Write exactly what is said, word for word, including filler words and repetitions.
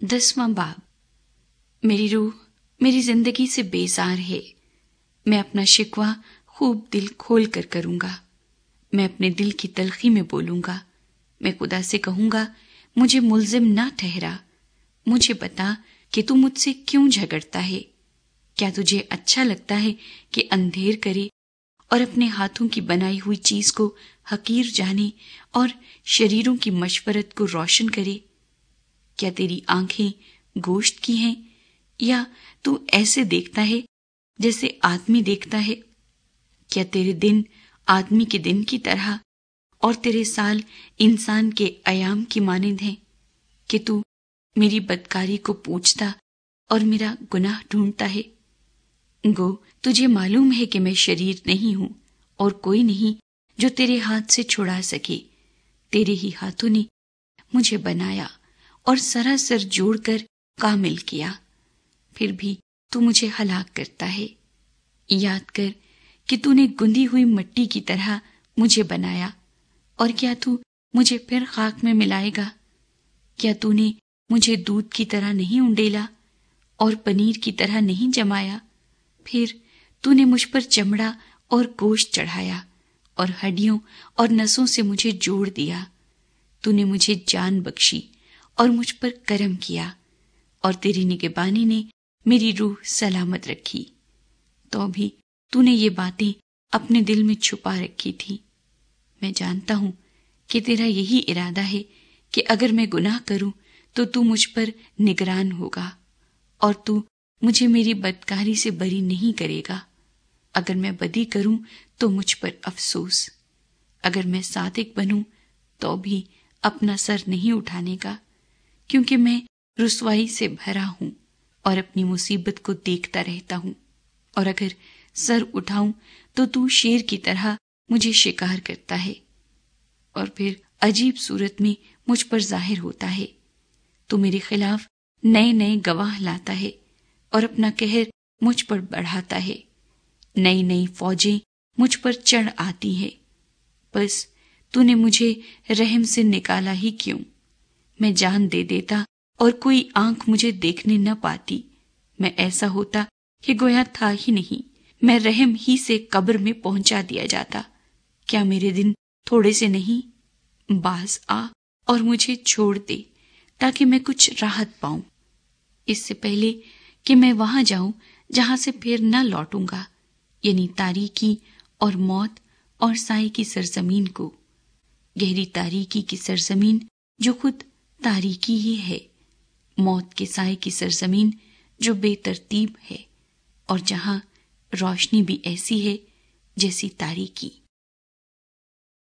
दसवां बाब। मेरी रूह मेरी जिंदगी से बेजार है। मैं अपना शिकवा खूब दिल खोल कर करूंगा। मैं अपने दिल की तलखी में बोलूंगा। मैं खुदा से कहूंगा, मुझे मुल्जिम ना ठहरा। मुझे बता कि तू मुझसे क्यों झगड़ता है। क्या तुझे अच्छा लगता है कि अंधेर करे और अपने हाथों की बनाई हुई चीज को हकीर जाने और शरीरों की मशवरत को रोशन करे? क्या तेरी आंखें गोश्त की हैं, या तू ऐसे देखता है जैसे आदमी देखता है? क्या तेरे दिन आदमी के दिन की तरह और तेरे साल इंसान के अयाम की मानिंद हैं कि तू मेरी बदकारी को पूछता और मेरा गुनाह ढूंढता है? गो तुझे मालूम है कि मैं शरीर नहीं हूं और कोई नहीं जो तेरे हाथ से छुड़ा सके। तेरे ही हाथों ने मुझे बनाया और सरासर जोड़कर कामिल किया। फिर भी तू मुझे हलाक करता है। याद कर कि तूने गुंदी हुई मिट्टी की तरह मुझे बनाया, और क्या तू मुझे फिर खाक में मिलाएगा? क्या तूने मुझे दूध की तरह नहीं उंडेला और पनीर की तरह नहीं जमाया? फिर तूने मुझ पर चमड़ा और गोश्त चढ़ाया और हड्डियों और नसों से मुझे जोड़ दिया। तूने मुझे जान बख्शी और मुझ पर करम किया, और तेरी निगहबानी ने मेरी रूह सलामत रखी। तो भी तूने ये बातें अपने दिल में छुपा रखी थी। मैं जानता हूं कि तेरा यही इरादा है कि अगर मैं गुनाह करूं तो तू मुझ पर निगरान होगा और तू मुझे मेरी बदकारी से बरी नहीं करेगा। अगर मैं बदी करूं तो मुझ पर अफसोस। अगर मैं सादिक बनूं तो भी अपना सर नहीं उठाने का, क्योंकि मैं रुसवाई से भरा हूं और अपनी मुसीबत को देखता रहता हूं। और अगर सर उठाऊं तो तू शेर की तरह मुझे शिकार करता है और फिर अजीब सूरत में मुझ पर जाहिर होता है। तू मेरे खिलाफ नए नए गवाह लाता है और अपना कहर मुझ पर बढ़ाता है। नई नई फौजें मुझ पर चढ़ आती हैं। बस तूने मुझे रहम से निकाला ही क्यों? मैं जान दे देता और कोई आंख मुझे देखने न पाती। मैं ऐसा होता कि गोया था ही नहीं। मैं रहम ही से कब्र में पहुंचा दिया जाता। क्या मेरे दिन थोड़े से नहीं? बाज आ और मुझे छोड़ दे ताकि मैं कुछ राहत पाऊं, इससे पहले कि मैं वहां जाऊं जहां से फिर न लौटूंगा, यानी तारीकी और मौत और साई की सरजमीन को। गहरी तारीकी की सरजमीन जो खुद तारीकी ही है, मौत के साए की सरजमीन जो बेतरतीब है, और जहां रोशनी भी ऐसी है जैसी तारीकी।